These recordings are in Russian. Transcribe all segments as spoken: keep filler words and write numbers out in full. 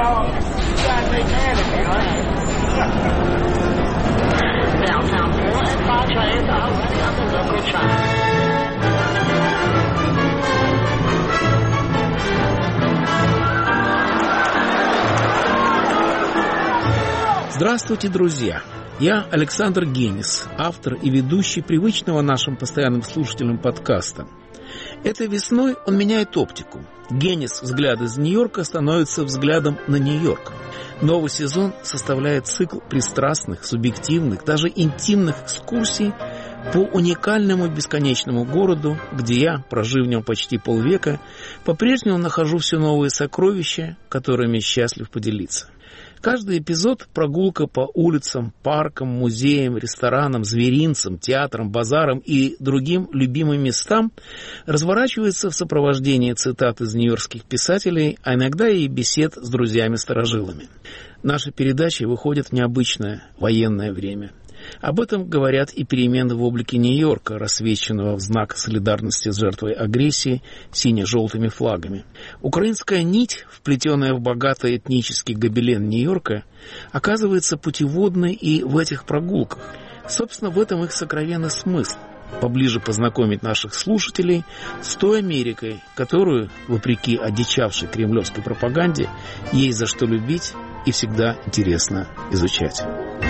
两辆摩恩巴锤到两个德国船。 Здравствуйте, друзья! Я Александр Генис, автор и ведущий привычного нашим постоянным слушателям подкаста. Этой весной он меняет оптику. Генис «Взгляд из Нью-Йорка» становится взглядом на Нью-Йорк. Новый сезон составляет цикл пристрастных, субъективных, даже интимных экскурсий по уникальному бесконечному городу, где я, прожив в нем почти полвека, по-прежнему нахожу все новые сокровища, которыми счастлив поделиться. Каждый эпизод – прогулка по улицам, паркам, музеям, ресторанам, зверинцам, театрам, базарам и другим любимым местам – разворачивается в сопровождении цитат из нью-йоркских писателей, а иногда и бесед с друзьями-старожилами. Наши передачи выходят в необычное военное время. Об этом говорят и перемены в облике Нью-Йорка, рассвеченного в знак солидарности с жертвой агрессии сине-желтыми флагами. Украинская нить, вплетенная в богатый этнический гобелен Нью-Йорка, оказывается путеводной и в этих прогулках. Собственно, в этом их сокровенный смысл – поближе познакомить наших слушателей с той Америкой, которую, вопреки одичавшей кремлевской пропаганде, есть за что любить и всегда интересно изучать.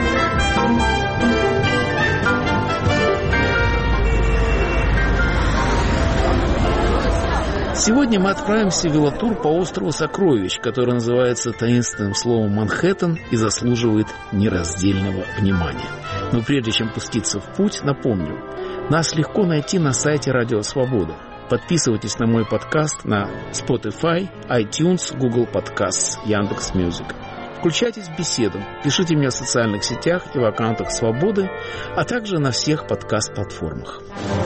Сегодня мы отправимся в велотур по острову Сокровищ, который называется таинственным словом Манхэттен и заслуживает нераздельного внимания. Но прежде чем пуститься в путь, напомню, нас легко найти на сайте Радио Свобода. Подписывайтесь на мой подкаст на Spotify, iTunes, Google Podcasts, Яндекс.Мьюзик. Включайтесь в беседу, пишите мне в социальных сетях и в аккаунтах Свободы, а также на всех подкаст-платформах.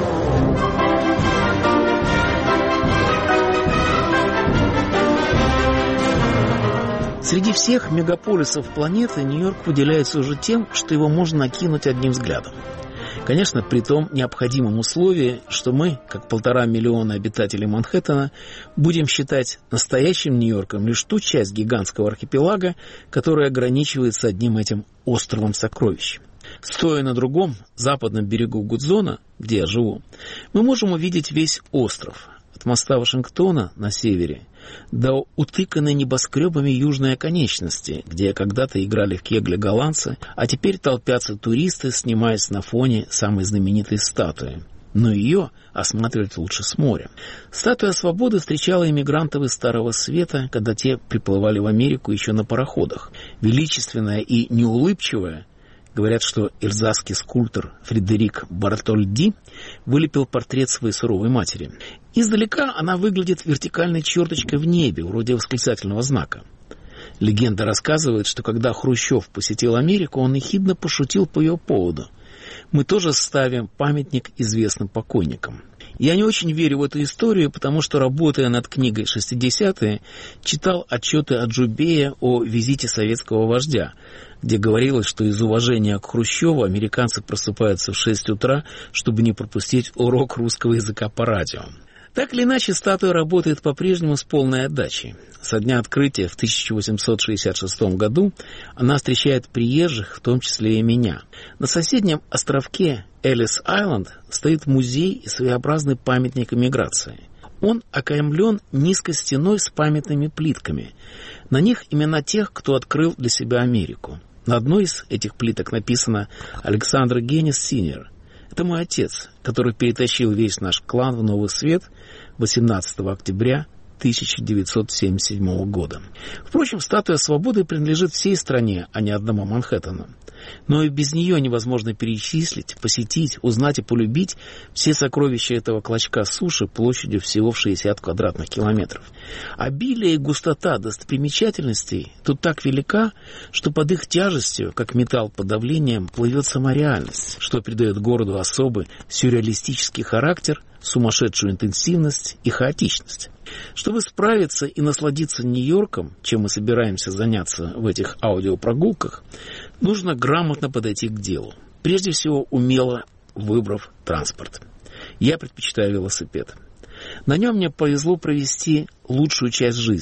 Среди всех мегаполисов планеты Нью-Йорк выделяется уже тем, что его можно накинуть одним взглядом. Конечно, при том необходимом условии, что мы, как полтора миллиона обитателей Манхэттена, будем считать настоящим Нью-Йорком лишь ту часть гигантского архипелага, которая ограничивается одним этим островом сокровищ. Стоя на другом, западном берегу Гудзона, где я живу, мы можем увидеть весь остров, от моста Вашингтона на севере до утыканной небоскребами южной оконечности, где когда-то играли в кегли голландцы, а теперь толпятся туристы, снимаясь на фоне самой знаменитой статуи. Но ее осматривать лучше с моря. Статуя свободы встречала иммигрантов из Старого Света, когда те приплывали в Америку еще на пароходах. Величественная и неулыбчивая, говорят, что эльзасский скульптор Фредерик Бартольди вылепил портрет своей суровой матери. Издалека она выглядит вертикальной черточкой в небе, вроде восклицательного знака. Легенда рассказывает, что когда Хрущев посетил Америку, он ехидно пошутил по ее поводу: «Мы тоже ставим памятник известным покойникам». Я не очень верю в эту историю, потому что, работая над книгой «шестидесятые», читал отчеты Аджубея о визите советского вождя, где говорилось, что из уважения к Хрущеву американцы просыпаются в шесть утра, чтобы не пропустить урок русского языка по радио. Так или иначе, статуя работает по-прежнему с полной отдачей. Со дня открытия в тысяча восемьсот шестьдесят шестом году она встречает приезжих, в том числе и меня. На соседнем островке Эллис-Айленд стоит музей и своеобразный памятник эмиграции. Он окаймлен низкой стеной с памятными плитками. На них имена тех, кто открыл для себя Америку. На одной из этих плиток написано «Александр Генис Синьор». Это мой отец, который перетащил весь наш клан в Новый Свет восемнадцатого октября тысяча девятьсот семьдесят седьмого года. Впрочем, статуя свободы принадлежит всей стране, а не одному Манхэттену. Но и без нее невозможно перечислить, посетить, узнать и полюбить все сокровища этого клочка суши площадью всего в шестьдесят квадратных километров. Обилие и густота достопримечательностей тут так велика, что под их тяжестью, как металл под давлением, плывет сама реальность, что придает городу особый сюрреалистический характер, сумасшедшую интенсивность и хаотичность. Чтобы справиться и насладиться Нью-Йорком, чем мы собираемся заняться в этих аудиопрогулках, нужно грамотно подойти к делу. Прежде всего, умело выбрав транспорт. Я предпочитаю велосипед. На нем мне повезло провести лучшую часть жизни.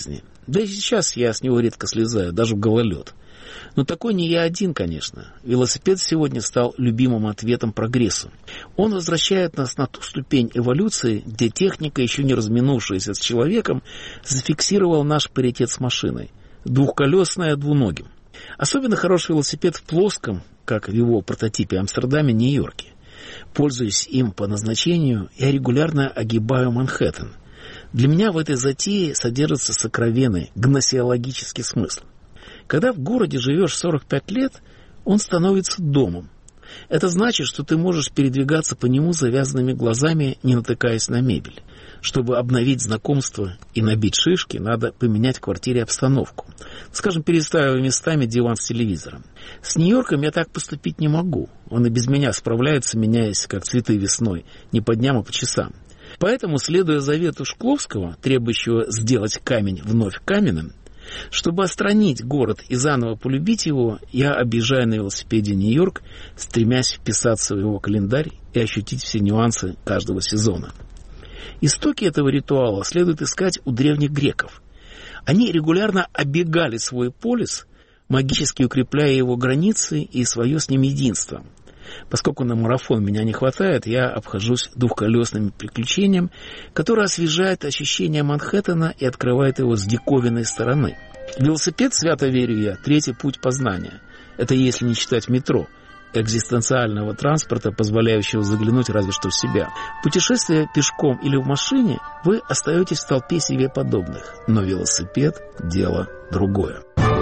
Да и сейчас я с него редко слезаю, даже в гололед. Но такой не я один, конечно. Велосипед сегодня стал любимым ответом прогрессу. Он возвращает нас на ту ступень эволюции, где техника, еще не разминувшаяся с человеком, зафиксировала наш паритет с машиной. Двухколесная двуногим. Особенно хороший велосипед в плоском, как в его прототипе Амстердаме, Нью-Йорке. Пользуясь им по назначению, я регулярно огибаю Манхэттен. Для меня в этой затее содержится сокровенный гносеологический смысл. Когда в городе живешь сорок пять лет, он становится домом. Это значит, что ты можешь передвигаться по нему завязанными глазами, не натыкаясь на мебель. Чтобы обновить знакомство и набить шишки, надо поменять в квартире обстановку. Скажем, переставив местами диван с телевизором. С Нью-Йорком я так поступить не могу. Он и без меня справляется, меняясь, как цветы весной, не по дням, а по часам. Поэтому, следуя завету Шкловского, требующего сделать камень вновь каменным, чтобы отстранить город и заново полюбить его, я объезжаю на велосипеде Нью-Йорк, стремясь вписаться в его календарь и ощутить все нюансы каждого сезона. Истоки этого ритуала следует искать у древних греков. Они регулярно оббегали свой полис, магически укрепляя его границы и свое с ним единство. Поскольку на марафон меня не хватает, я обхожусь двухколесным приключением, которое освежает ощущение Манхэттена и открывает его с диковинной стороны. Велосипед, свято верю я, третий путь познания. Это если не считать метро, экзистенциального транспорта, позволяющего заглянуть разве что в себя. Путешествуя пешком или в машине, вы остаетесь в толпе себе подобных, но велосипед – дело другое.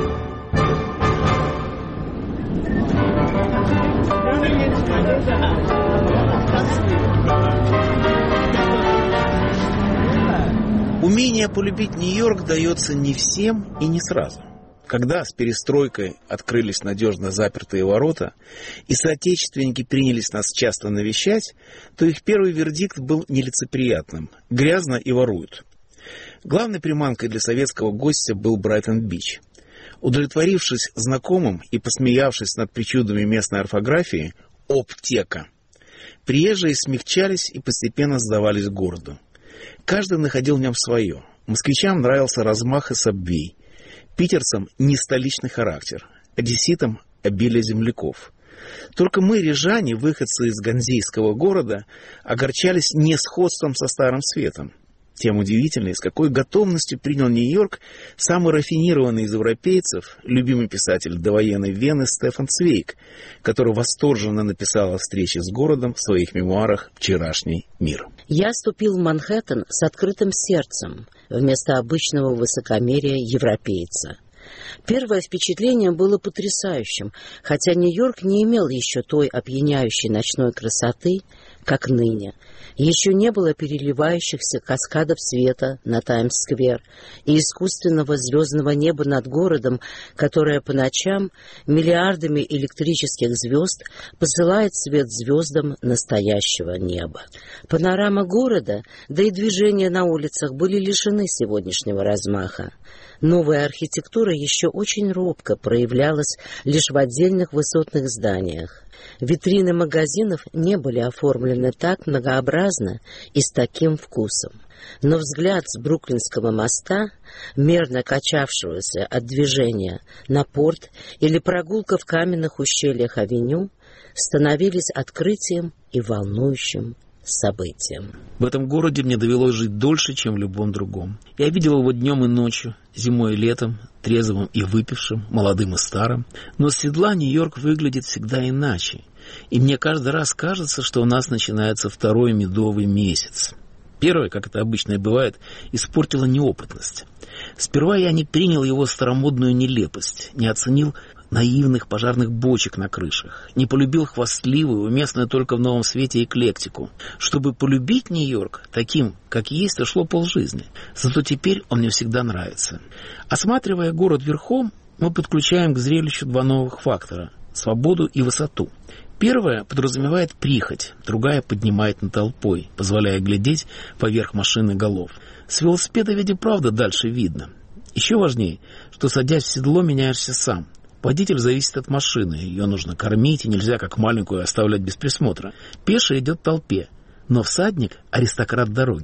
Умение полюбить Нью-Йорк дается не всем и не сразу. Когда с перестройкой открылись надежно запертые ворота, и соотечественники принялись нас часто навещать, то их первый вердикт был нелицеприятным – грязно и воруют. Главной приманкой для советского гостя был Брайтон-Бич. Удовлетворившись знакомым и посмеявшись над причудами местной орфографии – «Оптека», приезжие смягчались и постепенно сдавались городу. Каждый находил в нем свое. Москвичам нравился размах и сабвей. Питерцам – не столичный характер. Одесситам – обилие земляков. Только мы, рижане, выходцы из ганзейского города, огорчались несходством со Старым Светом. Тем удивительнее, с какой готовностью принял Нью-Йорк самый рафинированный из европейцев, любимый писатель довоенной Вены Стефан Цвейг, который восторженно написал о встрече с городом в своих мемуарах «Вчерашний мир». Я ступил в Манхэттен с открытым сердцем, вместо обычного высокомерия европейца. Первое впечатление было потрясающим, хотя Нью-Йорк не имел еще той опьяняющей ночной красоты, как ныне. Еще не было переливающихся каскадов света на Таймс-сквер и искусственного звездного неба над городом, которое по ночам миллиардами электрических звезд посылает свет звездам настоящего неба. Панорама города, да и движения на улицах были лишены сегодняшнего размаха. Новая архитектура еще очень робко проявлялась лишь в отдельных высотных зданиях. Витрины магазинов не были оформлены так многообразно и с таким вкусом. Но взгляд с Бруклинского моста, мерно качавшегося от движения на порт, или прогулка в каменных ущельях авеню становились открытием и волнующим событием. В этом городе мне довелось жить дольше, чем в любом другом. Я видел его днем и ночью, зимой и летом, трезвым и выпившим, молодым и старым. Но с седла Нью-Йорк выглядит всегда иначе. И мне каждый раз кажется, что у нас начинается второй медовый месяц. Первое, как это обычно и бывает, испортила неопытность. Сперва я не принял его старомодную нелепость, не оценил наивных пожарных бочек на крышах, не полюбил хвастливую, уместную только в новом свете эклектику. Чтобы полюбить Нью-Йорк таким, как есть, ушло полжизни. Зато теперь он мне всегда нравится. Осматривая город верхом, мы подключаем к зрелищу два новых фактора – свободу и высоту. Первая подразумевает прихоть, другая поднимает над толпой, позволяя глядеть поверх машин и голов. С велосипеда ведь и правда дальше видно. Еще важнее, что садясь в седло, меняешься сам. Водитель зависит от машины, ее нужно кормить, и нельзя как маленькую оставлять без присмотра. Пеший идет в толпе, но всадник – аристократ дороги.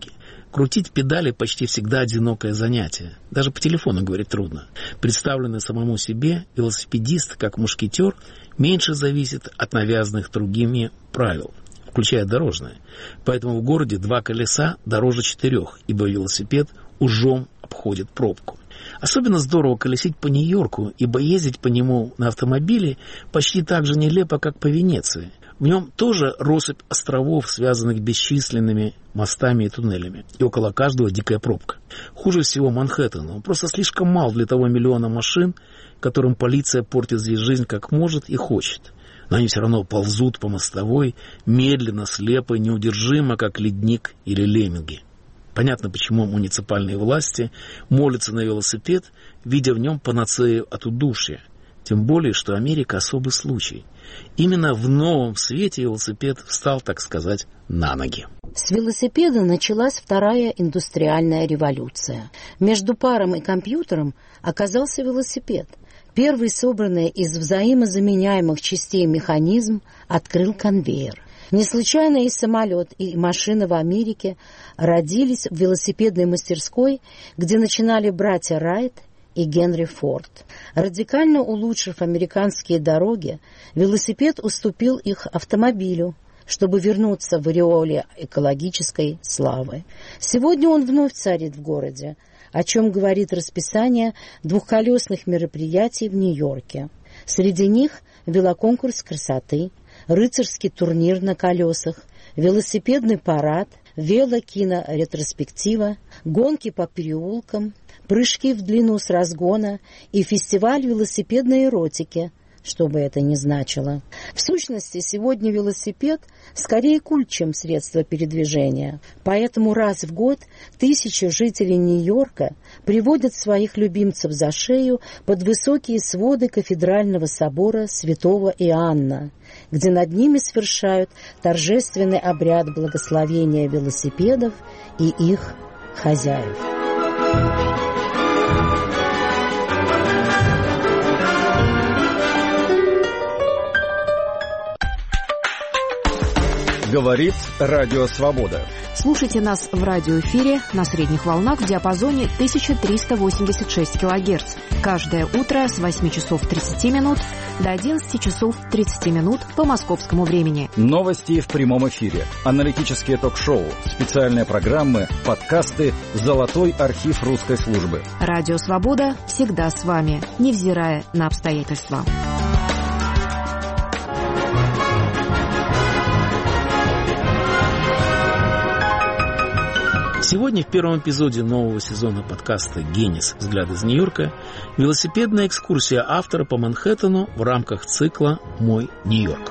Крутить педали почти всегда одинокое занятие. Даже по телефону говорить трудно. Представленный самому себе, велосипедист, как мушкетер, меньше зависит от навязанных другими правил, включая дорожное. Поэтому в городе два колеса дороже четырех, ибо велосипед ужом обходит пробку. Особенно здорово колесить по Нью-Йорку, ибо ездить по нему на автомобиле почти так же нелепо, как по Венеции. В нем тоже россыпь островов, связанных бесчисленными мостами и туннелями. И около каждого дикая пробка. Хуже всего Манхэттен. Он просто слишком мал для того миллиона машин, которым полиция портит здесь жизнь как может и хочет. Но они все равно ползут по мостовой, медленно, слепо, неудержимо, как ледник или лемминги. Понятно, почему муниципальные власти молятся на велосипед, видя в нем панацею от удушья. Тем более, что Америка особый случай. Именно в новом свете велосипед встал, так сказать, на ноги. С велосипеда началась вторая индустриальная революция. Между паром и компьютером оказался велосипед. Первый, собранный из взаимозаменяемых частей механизм, открыл конвейер. Не случайно и самолет, и машина в Америке родились в велосипедной мастерской, где начинали братья Райт и Генри Форд. Радикально улучшив американские дороги, велосипед уступил их автомобилю, чтобы вернуться в ореоле экологической славы. Сегодня он вновь царит в городе, о чем говорит расписание двухколесных мероприятий в Нью-Йорке. Среди них велоконкурс красоты, рыцарский турнир на колесах, велосипедный парад, велокино-ретроспектива, гонки по переулкам, прыжки в длину с разгона и фестиваль велосипедной эротики, что бы это ни значило. В сущности, сегодня велосипед скорее культ, чем средство передвижения. Поэтому раз в год тысячи жителей Нью-Йорка приводят своих любимцев за шею под высокие своды кафедрального собора святого Иоанна, где над ними совершают торжественный обряд благословения велосипедов и их хозяев. Говорит Радио Свобода. Слушайте нас в радиоэфире на средних волнах в диапазоне тысяча триста восемьдесят шесть килогерц. Каждое утро с восьми часов тридцати минут до одиннадцати часов тридцати минут по московскому времени. Новости в прямом эфире, аналитические ток-шоу, специальные программы, подкасты, золотой архив русской службы. Радио Свобода всегда с вами, невзирая на обстоятельства. Сегодня в первом эпизоде нового сезона подкаста «Генис. Взгляд из Нью-Йорка» велосипедная экскурсия автора по Манхэттену в рамках цикла «Мой Нью-Йорк».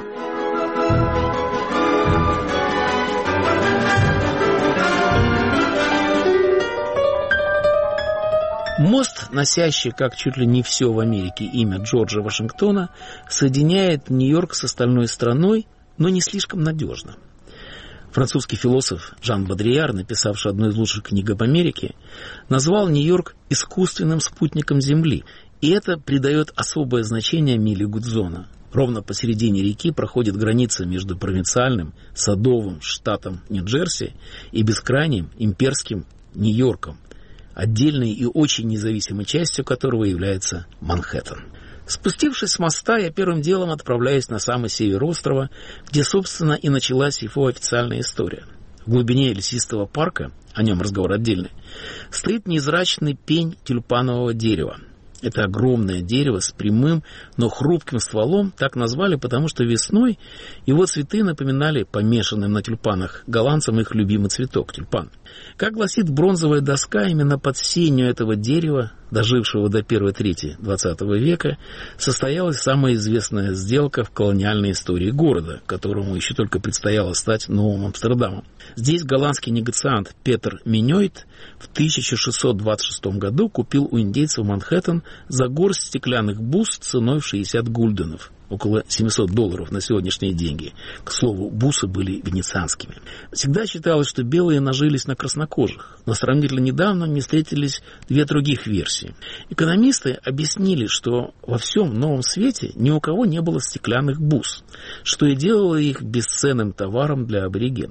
Мост, носящий, как чуть ли не все в Америке, имя Джорджа Вашингтона, соединяет Нью-Йорк с остальной страной, но не слишком надежно. Французский философ Жан Бодрияр, написавший одну из лучших книг об Америке, назвал Нью-Йорк искусственным спутником Земли, и это придает особое значение миле Гудзона. Ровно посередине реки проходит граница между провинциальным, садовым штатом Нью-Джерси и бескрайним имперским Нью-Йорком, отдельной и очень независимой частью которого является Манхэттен. Спустившись с моста, я первым делом отправляюсь на самый север острова, где, собственно, и началась его официальная история. В глубине лесистого парка, о нем разговор отдельный, стоит невзрачный пень тюльпанового дерева. Это огромное дерево с прямым, но хрупким стволом так назвали, потому что весной его цветы напоминали помешанным на тюльпанах голландцам их любимый цветок – тюльпан. Как гласит бронзовая доска, именно под сенью этого дерева, дожившего до первой трети двадцатого века, состоялась самая известная сделка в колониальной истории города, которому еще только предстояло стать Новым Амстердамом. Здесь голландский негациант Петер Миньойт в тысяча шестьсот двадцать шестом году купил у индейцев Манхэттен за горсть стеклянных бус ценой в шестьдесят гульденов, около семьсот долларов на сегодняшние деньги. К слову, бусы были венецианскими. Всегда считалось, что белые нажились на краснокожих, но сравнительно недавно мне встретились две других версии. Экономисты объяснили, что во всем новом свете ни у кого не было стеклянных бус, что и делало их бесценным товаром для аборигенов.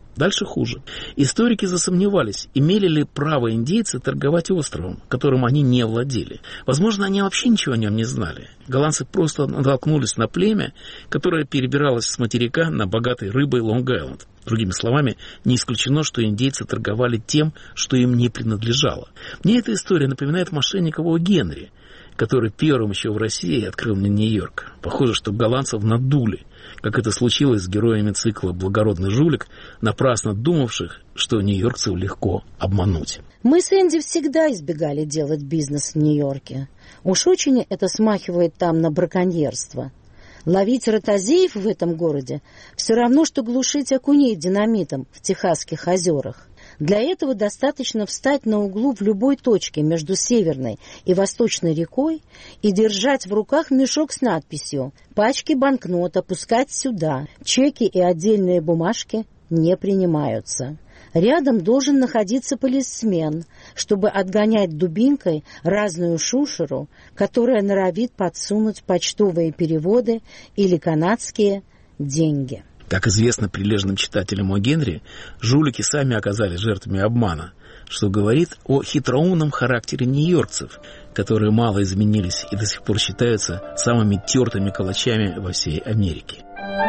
Дальше хуже. Историки засомневались, имели ли право индейцы торговать островом, которым они не владели. Возможно, они вообще ничего о нем не знали. Голландцы просто натолкнулись на племя, которое перебиралось с материка на богатой рыбой Лонг-Айленд. Другими словами, не исключено, что индейцы торговали тем, что им не принадлежало. Мне эта история напоминает мошенникового Генри, который первым еще в России открыл мне Нью-Йорк. Похоже, что голландцев надули, как это случилось с героями цикла «Благородный жулик», напрасно думавших, что нью-йоркцев легко обмануть. Мы с Энди всегда избегали делать бизнес в Нью-Йорке. Уж очень это смахивает там на браконьерство. Ловить ротозеев в этом городе все равно, что глушить окуней динамитом в Техасских озерах. Для этого достаточно встать на углу в любой точке между Северной и Восточной рекой и держать в руках мешок с надписью «Пачки банкнот опускать сюда, чеки и отдельные бумажки не принимаются». Рядом должен находиться полисмен, чтобы отгонять дубинкой разную шушеру, которая норовит подсунуть почтовые переводы или канадские деньги. Как известно прилежным читателям о Генри, жулики сами оказались жертвами обмана, что говорит о хитроумном характере нью-йоркцев, которые мало изменились и до сих пор считаются самыми тертыми калачами во всей Америке.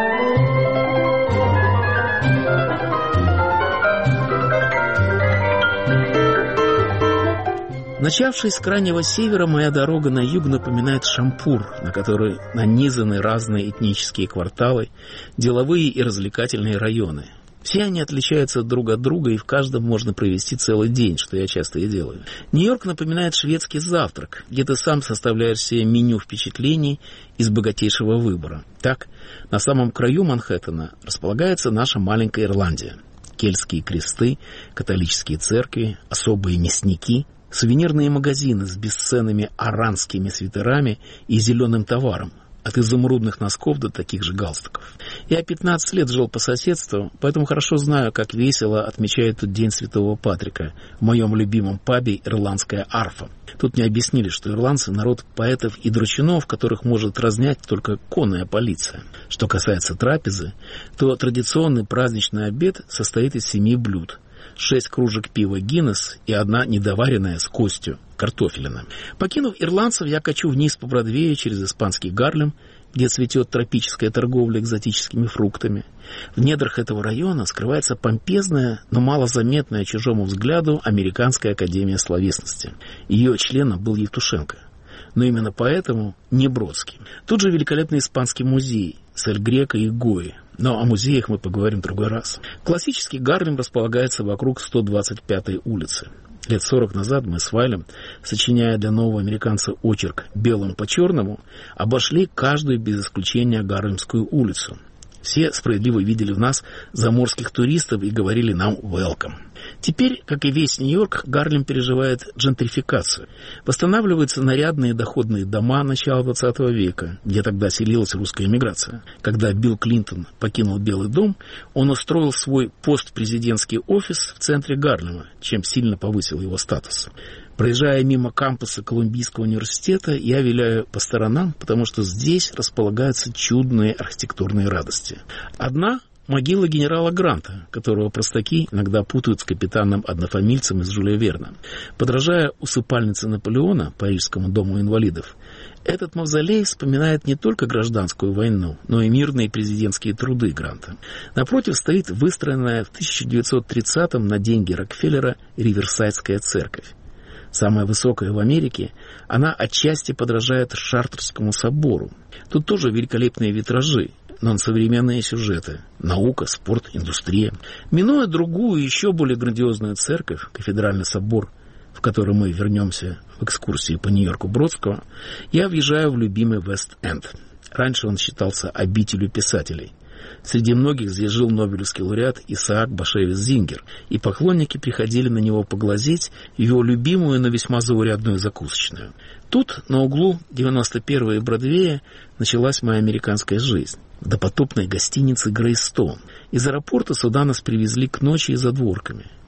Начавшись с крайнего севера, моя дорога на юг напоминает Шампур, на который нанизаны разные этнические кварталы, деловые и развлекательные районы. Все они отличаются друг от друга, и в каждом можно провести целый день, что я часто и делаю. Нью-Йорк напоминает шведский завтрак, где ты сам составляешь себе меню впечатлений из богатейшего выбора. Так, на самом краю Манхэттена располагается наша маленькая Ирландия. Кельтские кресты, католические церкви, особые мясники, сувенирные магазины с бесценными аранскими свитерами и зеленым товаром, от изумрудных носков до таких же галстуков. Я пятнадцать лет жил по соседству, поэтому хорошо знаю, как весело отмечают тут День Святого Патрика в моем любимом пабе «Ирландская арфа». Тут мне объяснили, что ирландцы — народ поэтов и дручунов, которых может разнять только конная полиция. Что касается трапезы, то традиционный праздничный обед состоит из семи блюд. Шесть кружек пива Гиннес и одна недоваренная с костью картофелина. Покинув ирландцев, я качу вниз по Бродвею через испанский Гарлем, где цветет тропическая торговля экзотическими фруктами. В недрах этого района скрывается помпезная, но малозаметная чужому взгляду Американская академия словесности. Ее членом был Евтушенко. Но именно поэтому не Бродский. Тут же великолепный испанский музей с Эль Греко и Гои. Но о музеях мы поговорим в другой раз. Классический Гарлем располагается вокруг сто двадцать пятой улицы. Лет сорок назад мы с Вайлем, сочиняя для нового американца очерк «Белым по черному», обошли каждую без исключения Гарлемскую улицу. Все справедливо видели в нас заморских туристов и говорили нам «welcome». Теперь, как и весь Нью-Йорк, Гарлем переживает джентрификацию. Восстанавливаются нарядные доходные дома начала двадцатого века, где тогда селилась русская эмиграция. Когда Билл Клинтон покинул Белый дом, он устроил свой постпрезидентский офис в центре Гарлема, чем сильно повысил его статус. Проезжая мимо кампуса Колумбийского университета, я виляю по сторонам, потому что здесь располагаются чудные архитектурные радости. Одна — могила генерала Гранта, которого простаки иногда путают с капитаном-однофамильцем из Жюля Верна. Подражая усыпальнице Наполеона, Парижскому дому инвалидов, этот мавзолей вспоминает не только гражданскую войну, но и мирные президентские труды Гранта. Напротив стоит выстроенная в тысяча девятьсот тридцатом на деньги Рокфеллера Риверсайдская церковь. Самая высокая в Америке, она отчасти подражает Шартрскому собору. Тут тоже великолепные витражи, но современные сюжеты. Наука, спорт, индустрия. Минуя другую, еще более грандиозную церковь, кафедральный собор, в который мы вернемся в экскурсии по Нью-Йорку Бродского, я въезжаю в любимый Вест-Энд. Раньше он считался обителью писателей. Среди многих здесь жил нобелевский лауреат Исаак Башевец Зингер, и поклонники приходили на него поглазеть в его любимую, но весьма заурядную закусочную. Тут, на углу девяносто первого и Бродвея, началась моя американская жизнь. В допотопной гостинице «Грейстоун». Из аэропорта сюда нас привезли к ночи и задворками.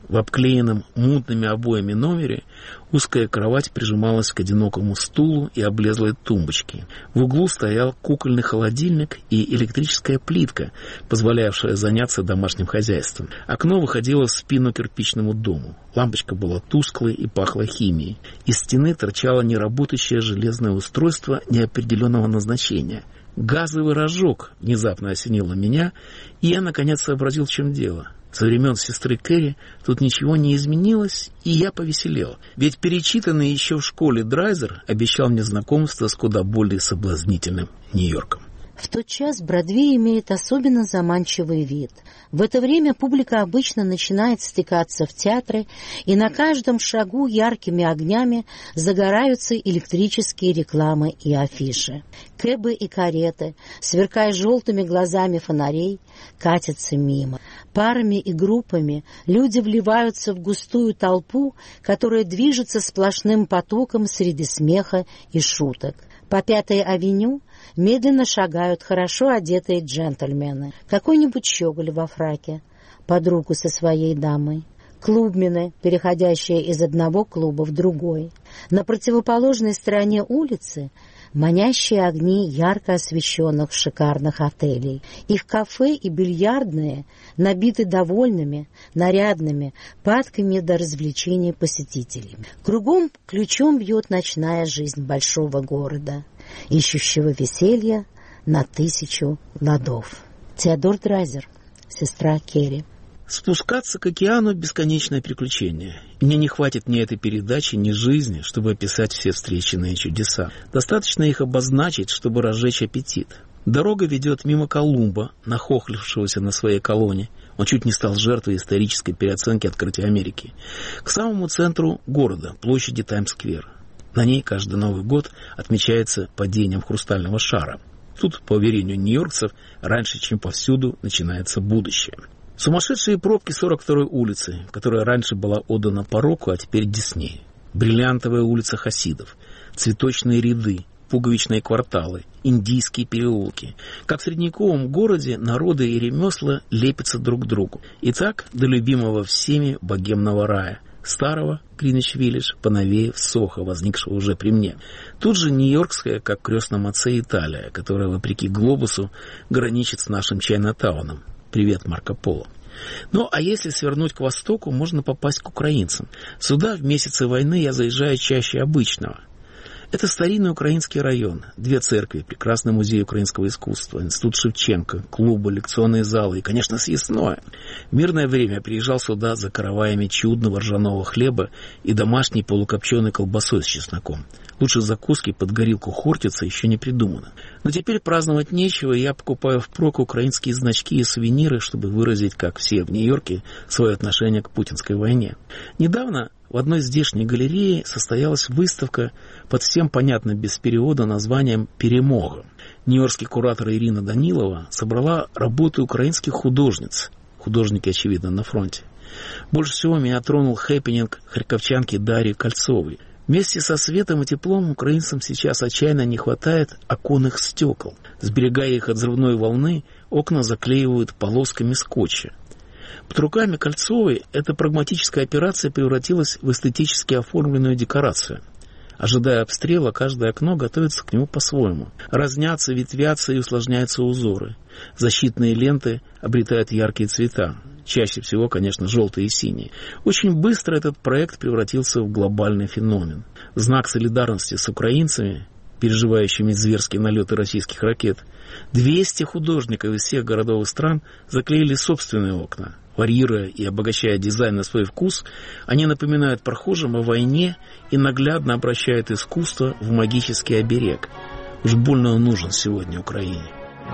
В обклеенном мутными обоями номере узкая кровать прижималась к одинокому стулу и облезлой тумбочке. В углу стоял кукольный холодильник и электрическая плитка, позволявшая заняться домашним хозяйством. Окно выходило в спину кирпичному дому. Лампочка была тусклой и пахла химией. Из стены торчало неработающее железное устройство неопределенного назначения. Газовый рожок внезапно осенило меня, и я, наконец, сообразил, в чем дело. Со времен сестры Кэрри тут ничего не изменилось, и я повеселел. Ведь перечитанный еще в школе Драйзер обещал мне знакомство с куда более соблазнительным Нью-Йорком. В тот час Бродвей имеет особенно заманчивый вид. В это время публика обычно начинает стекаться в театры, и на каждом шагу яркими огнями загораются электрические рекламы и афиши. Кэбы и кареты, сверкая желтыми глазами фонарей, катятся мимо. Парами и группами люди вливаются в густую толпу, которая движется сплошным потоком среди смеха и шуток. По Пятой авеню медленно шагают хорошо одетые джентльмены. Какой-нибудь щеголь во фраке, под руку со своей дамой. Клубмены, переходящие из одного клуба в другой. На противоположной стороне улицы манящие огни ярко освещенных шикарных отелей. Их кафе и бильярдные набиты довольными, нарядными, падкими до развлечений посетителями. Кругом ключом бьет ночная жизнь большого города, ищущего веселья на тысячу ладов. Теодор Драйзер, сестра Керри. Спускаться к океану — бесконечное приключение. Мне не хватит ни этой передачи, ни жизни, чтобы описать все встреченные чудеса. Достаточно их обозначить, чтобы разжечь аппетит. Дорога ведет мимо Колумба, нахохлившегося на своей колонне. Он чуть не стал жертвой исторической переоценки открытия Америки. К самому центру города, площади Таймс-сквер. На ней каждый Новый год отмечается падением хрустального шара. Тут, по уверению нью-йоркцев, раньше, чем повсюду, начинается будущее. Сумасшедшие пробки сорок второй улицы, которая раньше была отдана пороку, а теперь Диснею. Бриллиантовая улица хасидов, цветочные ряды, пуговичные кварталы, индийские переулки. Как в средневековом городе народы и ремесла лепятся друг к другу. И так до любимого всеми богемного рая, старого Гринвич-Виллидж, поновее в Сохо, возникшего уже при мне. Тут же нью-йоркская, как в крестном отце, Италия, которая, вопреки глобусу, граничит с нашим Чайна-тауном. Привет, Марко Поло. Ну, а если свернуть к востоку, можно попасть к украинцам. Сюда в месяцы войны я заезжаю чаще обычного. Это старинный украинский район. Две церкви, прекрасный музей украинского искусства, институт Шевченко, клубы, лекционные залы и, конечно, съестное. В мирное время я приезжал сюда за караваями чудного ржаного хлеба и домашней полукопченой колбасой с чесноком. Лучше закуски под горилку хортица еще не придумано. Но теперь праздновать нечего, и я покупаю впрок украинские значки и сувениры, чтобы выразить, как все в Нью-Йорке, свое отношение к путинской войне. Недавно в одной здешней галерее состоялась выставка под всем понятно без перевода названием «Перемога». Нью-Йоркский куратор Ирина Данилова собрала работы украинских художниц. Художники, очевидно, на фронте. Больше всего меня тронул хэппининг харьковчанки Дарьи Кольцовой. Вместе со светом и теплом украинцам сейчас отчаянно не хватает оконных стекол. Сберегая их от взрывной волны, окна заклеивают полосками скотча. Под руками Кольцовой эта прагматическая операция превратилась в эстетически оформленную декорацию. Ожидая обстрела, каждое окно готовится к нему по-своему. Разнятся, ветвятся и усложняются узоры. Защитные ленты обретают яркие цвета. Чаще всего, конечно, желтые и синие. Очень быстро этот проект превратился в глобальный феномен. В знак солидарности с украинцами, переживающими зверские налеты российских ракет, двести художников из всех городов и стран заклеили собственные окна. Варьируя и обогащая дизайн на свой вкус, они напоминают прохожим о войне и наглядно обращают искусство в магический оберег. Уж больно он нужен сегодня Украине.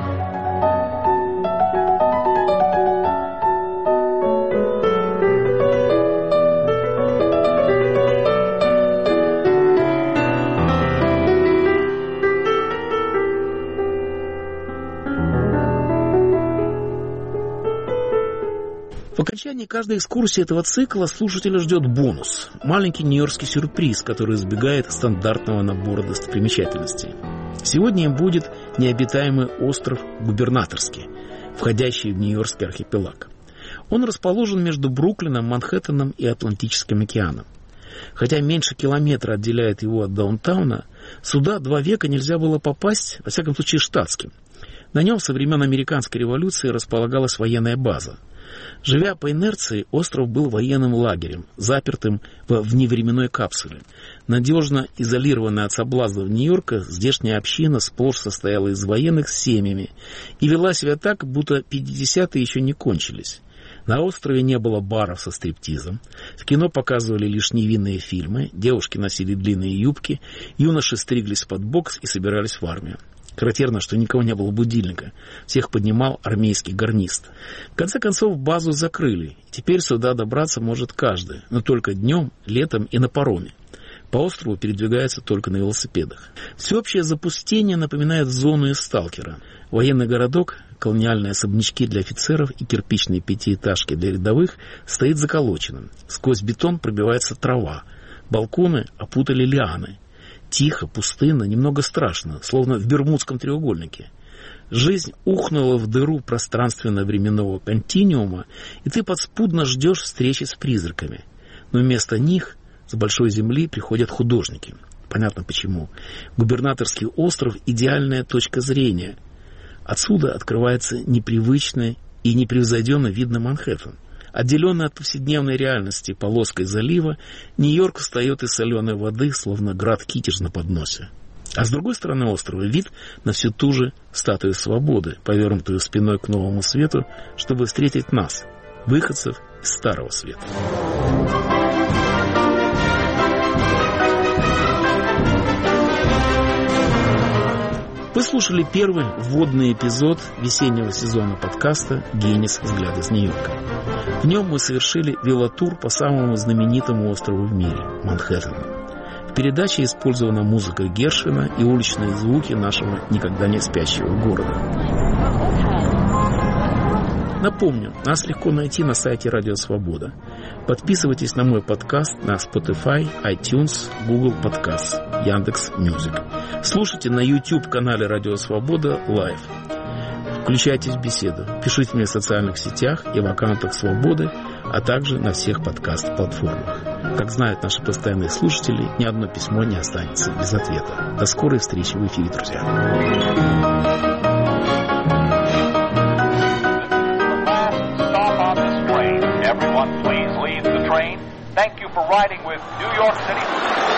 В окончании каждой экскурсии этого цикла слушателя ждет бонус. Маленький нью-йоркский сюрприз, который избегает стандартного набора достопримечательностей. Сегодня им будет необитаемый остров Губернаторский, входящий в Нью-Йоркский архипелаг. Он расположен между Бруклином, Манхэттеном и Атлантическим океаном. Хотя меньше километра отделяет его от даунтауна, сюда два века нельзя было попасть, во всяком случае штатским. На нем со времен Американской революции располагалась военная база. Живя по инерции, остров был военным лагерем, запертым во вневременной капсуле. Надежно изолированная от соблазнов Нью-Йорка, здешняя община сплошь состояла из военных с семьями и вела себя так, будто пятидесятые еще не кончились. На острове не было баров со стриптизом, в кино показывали лишь невинные фильмы, девушки носили длинные юбки, юноши стриглись под бокс и собирались в армию. Характерно, что никого не было будильника, всех поднимал армейский гарнист. В конце концов, базу закрыли, и теперь сюда добраться может каждый, но только днем, летом и на пароме. По острову передвигаются только на велосипедах. Всеобщее запустение напоминает зону из «Сталкера». Военный городок, колониальные особнячки для офицеров и кирпичные пятиэтажки для рядовых стоит заколоченным. Сквозь бетон пробивается трава. Балконы опутали лианы. Тихо, пустынно, немного страшно, словно в Бермудском треугольнике. Жизнь ухнула в дыру пространственно-временного континуума, и ты подспудно ждешь встречи с призраками. Но вместо них с большой земли приходят художники. Понятно почему. Губернаторский остров – идеальная точка зрения. Отсюда открывается непривычный и непревзойденно видно Манхэттен. Отделенный от повседневной реальности полоской залива, Нью-Йорк встает из соленой воды, словно град Китеж на подносе. А с другой стороны острова вид на всю ту же статую свободы, повернутую спиной к новому свету, чтобы встретить нас, выходцев из Старого Света. Вы слушали первый вводный эпизод весеннего сезона подкаста «Генис. Взгляд из Нью-Йорка». В нем мы совершили велотур по самому знаменитому острову в мире – Манхэттену. В передаче использована музыка Гершвина и уличные звуки нашего никогда не спящего города. Напомню, нас легко найти на сайте Радио Свобода. Подписывайтесь на мой подкаст на Spotify, iTunes, Google Podcasts, Яндекс.Мьюзик. Слушайте на YouTube-канале Радио Свобода лайв. Включайтесь в беседу. Пишите мне в социальных сетях и в аккаунтах Свободы, а также на всех подкаст-платформах. Как знают наши постоянные слушатели, ни одно письмо не останется без ответа. До скорой встречи в эфире, друзья. Everyone, please leave the train. Thank you for riding with New York City.